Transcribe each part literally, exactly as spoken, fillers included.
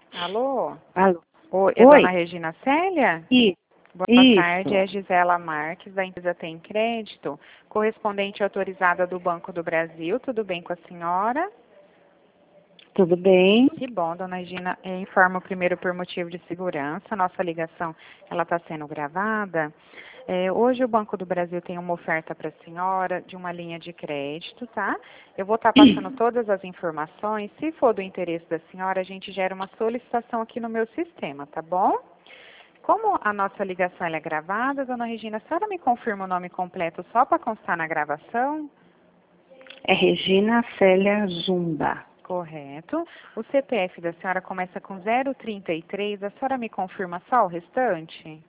Alô? Alô? Oi, é Oi? dona Regina Célia? Isso. Boa tarde, é Isso. Gisela Marques, da empresa Tem Crédito, correspondente autorizada do Banco do Brasil. Tudo bem com a senhora? Tudo bem? Que bom, dona Regina. Eu informo primeiro por motivo de segurança. Nossa ligação ela está sendo gravada. É, hoje o Banco do Brasil tem uma oferta para a senhora de uma linha de crédito, tá? Eu vou estar passando todas as informações. Se for do interesse da senhora, a gente gera uma solicitação aqui no meu sistema, tá bom? Como a nossa ligação ela é gravada, dona Regina, a senhora me confirma o nome completo só para constar na gravação? É Regina Célia Zumba. Correto. O C P F da senhora começa com zero trinta e três, a senhora me confirma só o restante?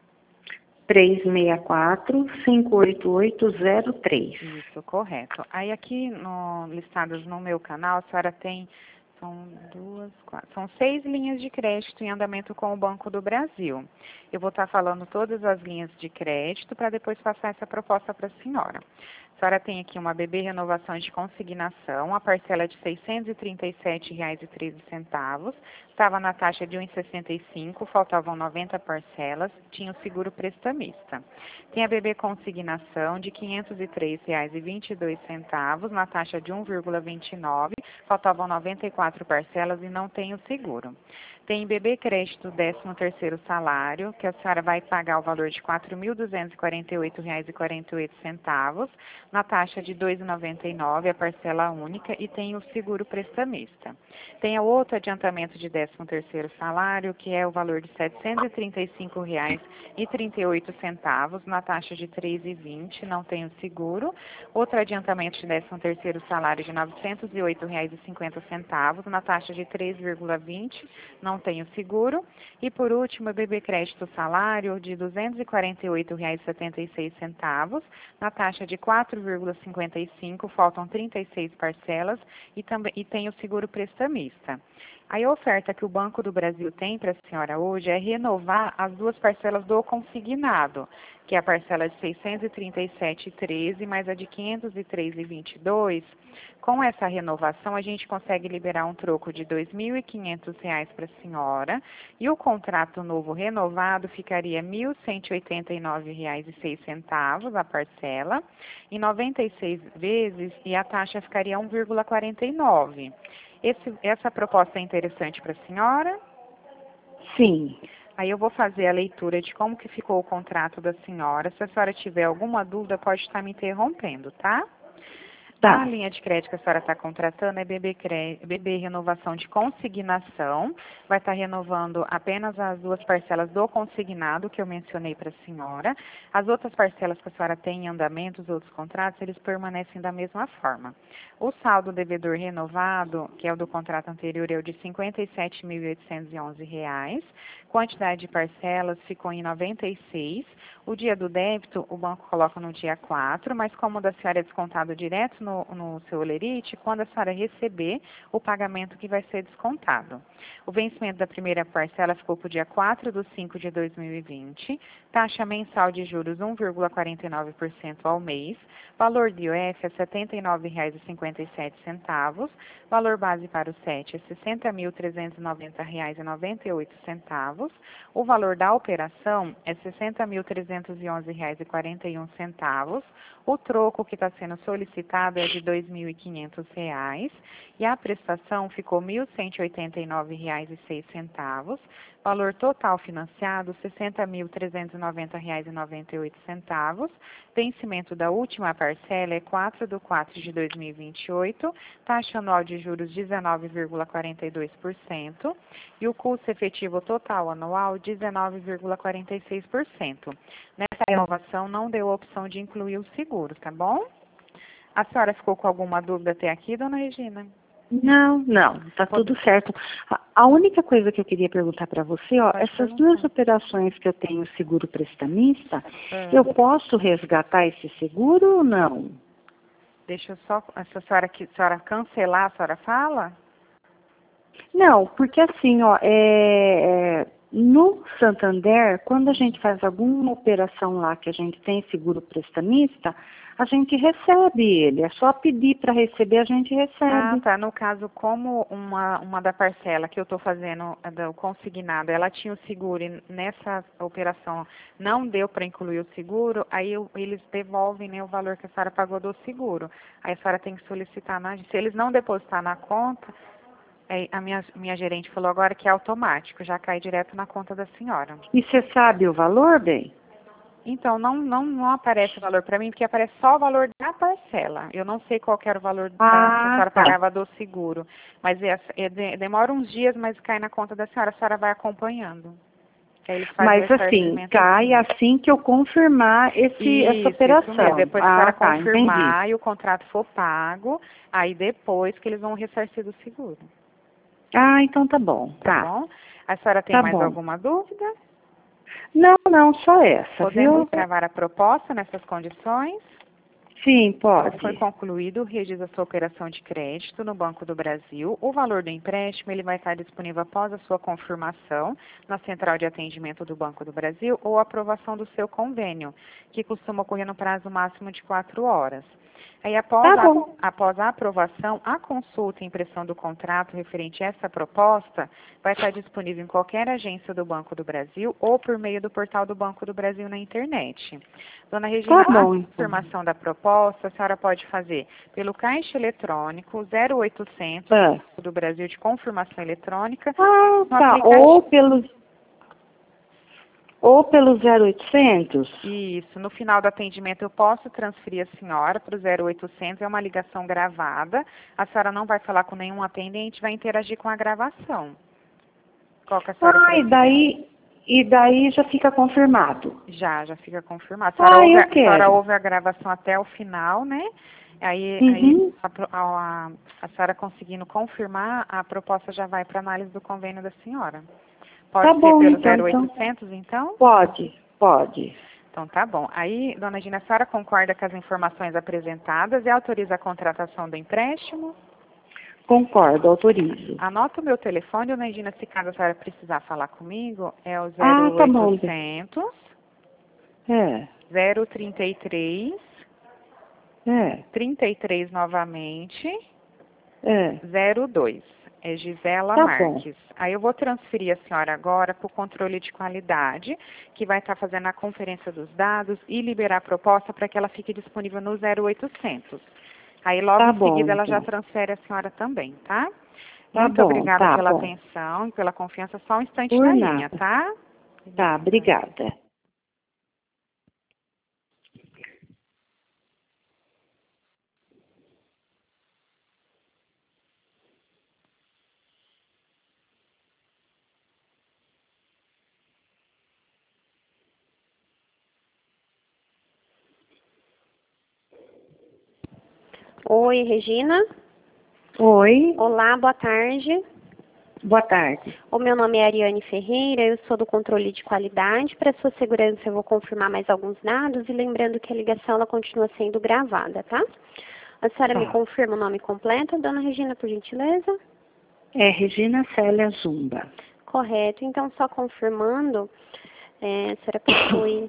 três seis quatro, cinco oito oito zero três. Isso, correto. Aí aqui no, listadas no meu canal, a senhora tem, são duas, quatro, são seis linhas de crédito em andamento com o Banco do Brasil. Eu vou estar falando todas as linhas de crédito para depois passar essa proposta para a senhora. A senhora tem aqui uma B B Renovação de Consignação, a parcela de seiscentos e trinta e sete reais e treze centavos, estava na taxa de um vírgula sessenta e cinco, faltavam noventa parcelas, tinha o seguro prestamista. Tem a B B Consignação de quinhentos e três reais e vinte e dois centavos, na taxa de um vírgula vinte e nove, faltavam noventa e quatro parcelas e não tem o seguro. Tem B B Crédito décimo terceiro salário, que a senhora vai pagar o valor de quatro mil duzentos e quarenta e oito reais e quarenta e oito centavos, na taxa de dois vírgula noventa e nove, a parcela única, e tem o seguro prestamista. Tem o outro adiantamento de décimo terceiro salário, que é o valor de setecentos e trinta e cinco reais e trinta e oito centavos, na taxa de três vírgula vinte, não tem o seguro. Outro adiantamento de décimo terceiro salário de novecentos e oito reais e cinquenta centavos, na taxa de três vírgula vinte, não tem o seguro. E por último, o B B Crédito Salário de duzentos e quarenta e oito reais e setenta e seis centavos, na taxa de quatro vírgula cinquenta e cinco, faltam trinta e seis parcelas e, também, e tem o seguro prestamista. A oferta que o Banco do Brasil tem para a senhora hoje é renovar as duas parcelas do consignado, que é a parcela de seiscentos e trinta e sete reais e treze centavos mais a de quinhentos e três reais e vinte e dois centavos. Com essa renovação, a gente consegue liberar um troco de dois mil e quinhentos reais para a senhora e o contrato novo renovado ficaria mil cento e oitenta e nove reais e seis centavos a parcela, em noventa e seis vezes, e a taxa ficaria um vírgula quarenta e nove. Esse, essa proposta é interessante para a senhora? Sim. Aí eu vou fazer a leitura de como que ficou o contrato da senhora. Se a senhora tiver alguma dúvida, pode estar me interrompendo, tá? Tá. A linha de crédito que a senhora está contratando é B B, Cre... B B Renovação de Consignação. Vai estar renovando apenas as duas parcelas do consignado que eu mencionei para a senhora. As outras parcelas que a senhora tem em andamento, os outros contratos, eles permanecem da mesma forma. O saldo devedor renovado, que é o do contrato anterior, é o de cinquenta e sete mil oitocentos e onze reais. Quantidade de parcelas ficou em noventa e seis. O dia do débito, o banco coloca no dia quatro, mas como o da senhora é descontado direto no, no seu Olerite, quando a senhora receber o pagamento que vai ser descontado. O vencimento da primeira parcela ficou para o dia quatro de cinco de dois mil e vinte, taxa mensal de juros um vírgula quarenta e nove por cento ao mês, valor de I O F é setenta e nove reais e cinquenta e sete centavos, valor base para o S E T é sessenta mil trezentos e noventa reais e noventa e oito centavos, o valor da operação é sessenta mil trezentos e onze reais e quarenta e um centavos, o troco que está sendo solicitado é de dois mil e quinhentos reais e a prestação ficou mil cento e oitenta e nove reais e seis centavos, valor total financiado sessenta mil trezentos e noventa reais e noventa e oito centavos, vencimento da última parcela é quatro de quatro de dois mil e vinte e oito, taxa anual de juros dezenove vírgula quarenta e dois por cento e o custo efetivo total anual dezenove vírgula quarenta e seis por cento. Nessa renovação não deu a opção de incluir o seguro, tá bom? A senhora ficou com alguma dúvida até aqui, dona Regina? Não, não, tá tudo certo. A, a única coisa que eu queria perguntar para você, ó, Pode essas perguntar. duas operações que eu tenho seguro prestamista, Ah. eu posso resgatar esse seguro ou não? Deixa eu só, se a senhora, que, a senhora cancelar, a senhora fala? Não, porque assim, ó, é, é, no Santander, quando a gente faz alguma operação lá que a gente tem seguro prestamista, a gente recebe ele. É só pedir para receber, a gente recebe. Ah, tá. No caso, como uma, uma da parcela que eu estou fazendo, a do consignado, ela tinha o seguro e nessa operação não deu para incluir o seguro, aí eu, eles devolvem, né, o valor que a senhora pagou do seguro. Aí a senhora tem que solicitar na... Se eles não depositar na conta, aí a minha, minha gerente falou agora que é automático, já cai direto na conta da senhora. E você sabe o valor, bem? Então, não, não, não aparece o valor para mim, porque aparece só o valor da parcela. Eu não sei qual que era o valor da, que a Ah, senhora tá. pagava do seguro. Mas é, é, de- demora uns dias, mas cai na conta da senhora, a senhora vai acompanhando. Aí eles fazem o Mas assim, ressarcimento cai assim. assim que eu confirmar esse, essa Isso, isso mesmo. operação. Depois que a Ah, senhora tá, entendi. confirmar e o contrato for pago, aí depois que eles vão ressarcir do seguro. Ah, então tá bom, Tá tá. bom? A senhora tem Tá mais bom. alguma dúvida? Não, não, só essa, Podemos viu? gravar a proposta nessas condições? Sim, Então, foi pode. concluído o registro da sua operação de crédito no Banco do Brasil. O valor do empréstimo ele vai estar disponível após a sua confirmação na central de atendimento do Banco do Brasil ou aprovação do seu convênio, que costuma ocorrer no prazo máximo de quatro horas. Aí, após Tá a, bom. após a aprovação, a consulta e impressão do contrato referente a essa proposta vai estar disponível em qualquer agência do Banco do Brasil ou por meio do portal do Banco do Brasil na internet. Dona Regina, Tá a bom, então. confirmação da proposta, a senhora pode fazer pelo caixa eletrônico zero oitocentos Ah, do Brasil de confirmação eletrônica ah no tá. aplicativo. Ou pelo, ou pelo zero oitocentos? Isso, no final do atendimento eu posso transferir a senhora para o zero oitocentos, é uma ligação gravada, a senhora não vai falar com nenhum atendente, vai interagir com a gravação. Qual que a senhora Ah, e prefere? daí, e daí já fica confirmado. Já, já fica confirmado. A senhora, Ah, ouve, a eu a senhora quero. ouve a gravação até o final, né? Aí, aí Uhum. a, pro- a, a senhora conseguindo confirmar, a proposta já vai para análise do convênio da senhora. Tá Pode ser bom, pelo então, zero então. oitocentos, então? Pode, pode. Então tá bom. Aí, dona Gina, a senhora concorda com as informações apresentadas e autoriza a contratação do empréstimo? Concordo, autorizo. Anota o meu telefone, dona Gina, se caso a senhora precisar falar comigo, é o Ah, zero tá bom. oitocentos, É, zero trinta e três, é, trinta e três novamente, é. zero dois. É Gisela Tá bom. Marques. Aí eu vou transferir a senhora agora para o controle de qualidade, que vai estar fazendo a conferência dos dados e liberar a proposta para que ela fique disponível no zero oitocentos. Aí logo Tá em bom, seguida ela já então. transfere a senhora também, tá? Tá Muito bom, obrigada tá pela bom. atenção e pela confiança. Só um instante Por na linha, nada. tá? Tá, obrigada. Oi, Regina. Oi, Olá, boa tarde. boa tarde. O meu nome é Ariane Ferreira, eu sou do controle de qualidade. Para sua segurança, eu vou confirmar mais alguns dados e lembrando que a ligação ela continua sendo gravada, tá? A senhora me Tá. confirma o nome completo, dona Regina, por gentileza? É Regina Célia Zumba. Correto. Então, só confirmando, é, a senhora possui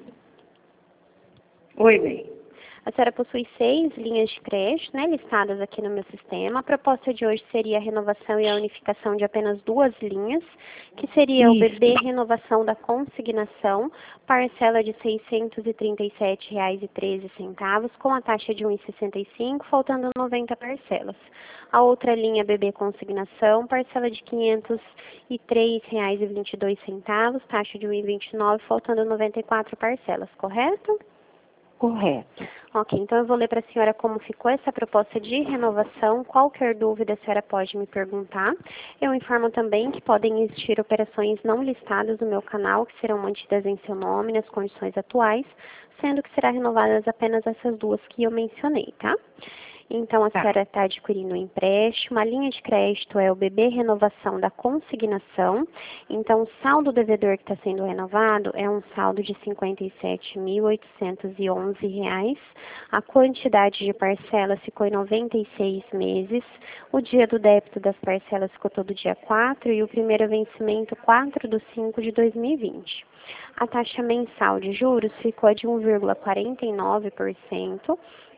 Oi, bem. A senhora possui seis linhas de crédito, né, listadas aqui no meu sistema. A proposta de hoje seria a renovação e a unificação de apenas duas linhas, que seria o Isso. B B Renovação da Consignação, parcela de seiscentos e trinta e sete reais e treze centavos, com a taxa de um vírgula sessenta e cinco, faltando noventa parcelas. A outra linha B B Consignação, parcela de quinhentos e três reais e vinte e dois centavos, taxa de um vírgula vinte e nove, faltando noventa e quatro parcelas, correto? Correto. Ok, então eu vou ler para a senhora como ficou essa proposta de renovação. Qualquer dúvida a senhora pode me perguntar. Eu informo também que podem existir operações não listadas no meu canal, que serão mantidas em seu nome, nas condições atuais, sendo que será renovadas apenas essas duas que eu mencionei, tá? Então, a Tá. senhora está adquirindo um empréstimo, a linha de crédito é o B B Renovação da Consignação. Então, o saldo devedor que está sendo renovado é um saldo de cinquenta e sete mil oitocentos e onze reais. A quantidade de parcelas ficou em noventa e seis meses. O dia do débito das parcelas ficou todo dia quatro e o primeiro vencimento quatro de cinco de dois mil e vinte. A taxa mensal de juros ficou de um vírgula quarenta e nove por cento.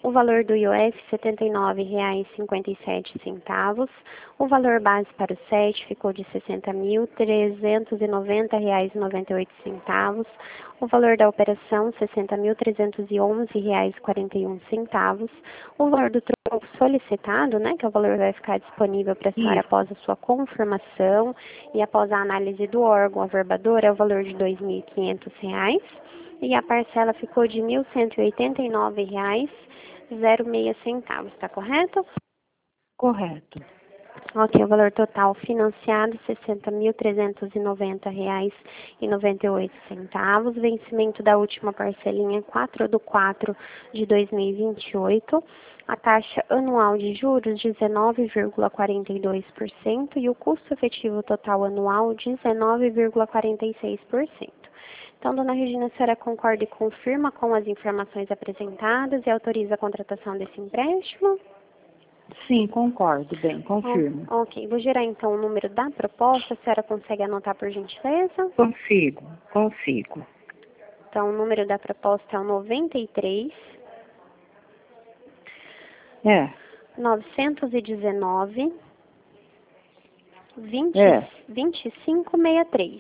o valor do I O F R setenta e nove reais e cinquenta e sete centavos, o valor base para o S E T ficou de sessenta mil trezentos e noventa reais e noventa e oito centavos, o valor da operação sessenta mil trezentos e onze reais e quarenta e um centavos, o valor do tronco solicitado, né, que é o valor que vai ficar disponível para a senhora após a sua confirmação e após a análise do órgão averbador, é o valor de dois mil e quinhentos reais. E a parcela ficou de mil cento e oitenta e nove reais e seis centavos, está correto? Correto. Ok, o valor total financiado, sessenta mil trezentos e noventa reais e noventa e oito centavos. Vencimento da última parcelinha, quatro de quatro de dois mil e vinte e oito. A taxa anual de juros, dezenove vírgula quarenta e dois por cento. E o custo efetivo total anual, dezenove vírgula quarenta e seis por cento. Então, dona Regina, a senhora concorda e confirma com as informações apresentadas e autoriza a contratação desse empréstimo? Sim, concordo, bem, confirmo. Oh, ok, vou gerar então o número da proposta, a senhora consegue anotar por gentileza? Consigo, consigo. Então, o número da proposta é o noventa e três, É. novecentos e dezenove, vinte, É. vinte e cinco sessenta e três.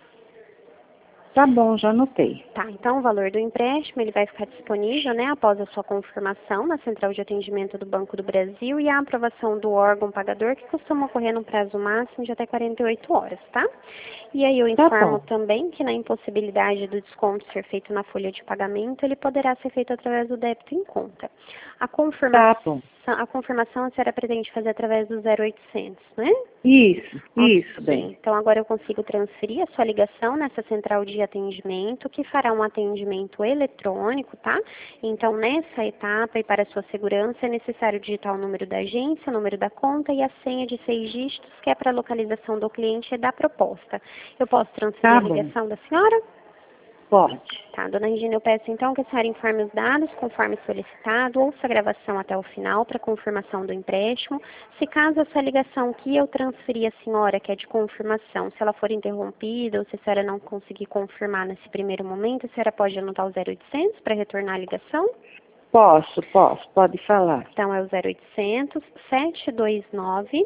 Tá bom, já anotei. Tá, então o valor do empréstimo ele vai ficar disponível, né, após a sua confirmação na Central de Atendimento do Banco do Brasil e a aprovação do órgão pagador, que costuma ocorrer no prazo máximo de até quarenta e oito horas, tá? E aí eu informo Tá também que na impossibilidade do desconto ser feito na folha de pagamento, ele poderá ser feito através do débito em conta. A confirmação, Tá a confirmação a senhora pretende fazer através do zero oitocentos, né? Isso, Ok, isso, bem. então agora eu consigo transferir a sua ligação nessa central de atendimento, que fará um atendimento eletrônico, tá? Então, nessa etapa e para a sua segurança, é necessário digitar o número da agência, o número da conta e a senha de seis dígitos, que é para a localização do cliente e da proposta. Eu posso transferir Tá a bom. ligação da senhora? Pode. Tá, dona Regina, eu peço então que a senhora informe os dados conforme solicitado, ouça a gravação até o final para confirmação do empréstimo. Se caso essa ligação que eu transferi à senhora, que é de confirmação, se ela for interrompida ou se a senhora não conseguir confirmar nesse primeiro momento, a senhora pode anotar o zero oitocentos para retornar a ligação? Posso, posso, pode falar. Então é o zero oitocentos, sete dois nove,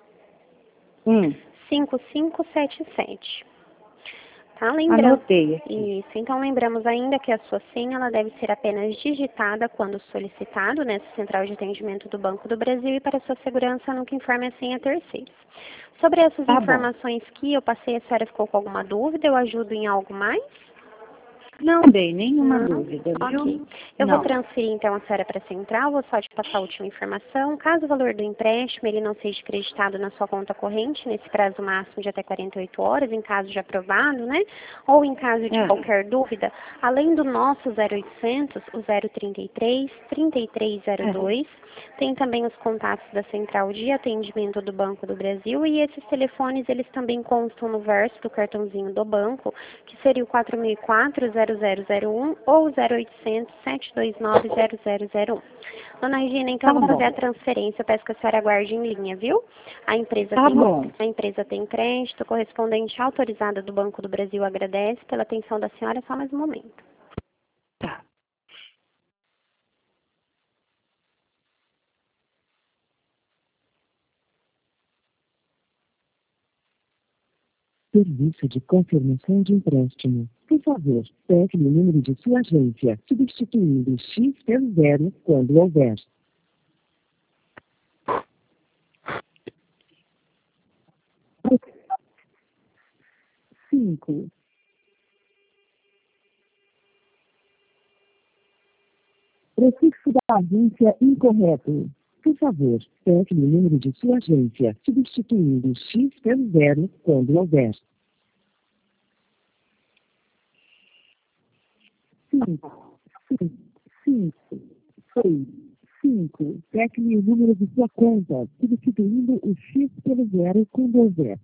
Hum, cinco cinco sete sete. Tá, lembrando. anotei aqui. Isso, então lembramos ainda que a sua senha ela deve ser apenas digitada quando solicitado nessa central de atendimento do Banco do Brasil e para sua segurança nunca informe a senha a terceiros. Sobre essas Tá bom. informações que eu passei, a senhora ficou com alguma dúvida? Eu ajudo em algo mais? Não dei nenhuma Não? dúvida, viu? Ok. Eu Não. vou transferir então a senhora para a central, vou só te passar a última informação. Caso o valor do empréstimo ele não seja creditado na sua conta corrente, nesse prazo máximo de até quarenta e oito horas, em caso de aprovado, né? Ou em caso de É. qualquer dúvida, além do nosso zero oitocentos, o zero trinta e três, trinta e três zero dois, tem também os contatos da central de atendimento do Banco do Brasil e esses telefones eles também constam no verso do cartãozinho do banco, que seria o quatro mil e quatro, zero zero zero um ou zero oitocentos, sete dois nove, zero zero zero um. Dona Regina, então Tá eu vou fazer bom. a transferência, eu peço que a senhora aguarde em linha, viu? A empresa, Tá tem, bom. a empresa tem crédito, correspondente autorizada do Banco do Brasil agradece pela atenção da senhora, só mais um momento. Tá. Serviço de confirmação de empréstimo. Por favor, pegue o número de sua agência, substituindo X pelo zero quando houver. Cinco. Prefixo da agência incorreto. Por favor, pegue o número de sua agência, substituindo X pelo zero quando houver. Cinco, cinco, cinco, seis, cinco. Pegue o número de sua conta, substituindo o X pelo zero quando houver.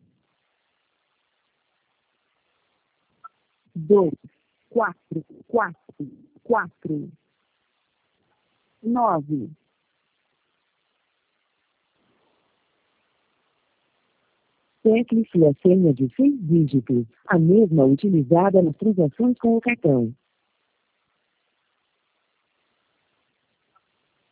Dois, quatro, quatro, quatro, nove. Pegue sua senha de seis dígitos, a mesma utilizada nas transações com o cartão.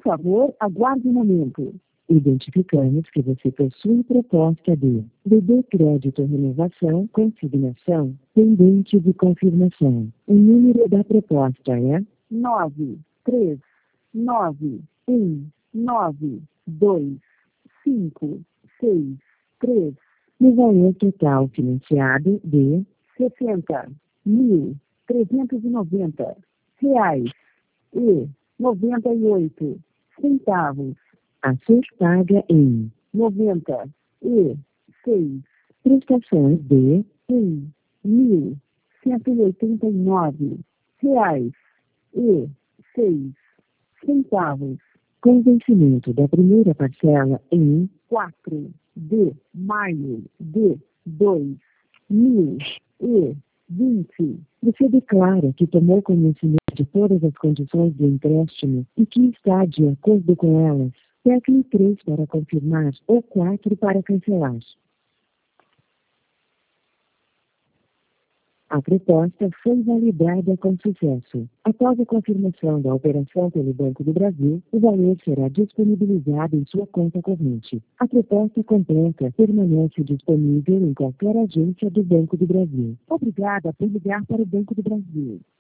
favor, aguarde um momento. Identificamos que você possui proposta de B B Crédito Renovação Consignação pendente de confirmação. O número da proposta é nove, três, nove, um, nove, dois, cinco, seis, três. No valor total financiado de sessenta mil trezentos e noventa reais e noventa e oito centavos. A ser paga em noventa e seis prestações de um mil cento e oitenta e nove reais e seis centavos. com vencimento da primeira parcela em quatro de maio de dois mil e vinte. Você declara que tomou conhecimento de todas as condições do empréstimo e que está de acordo com elas. Tecle três para confirmar ou quatro para cancelar. A proposta foi validada com sucesso. Após a confirmação da operação pelo Banco do Brasil, o valor será disponibilizado em sua conta corrente. A proposta completa permanece disponível em qualquer agência do Banco do Brasil. Obrigada por ligar para o Banco do Brasil.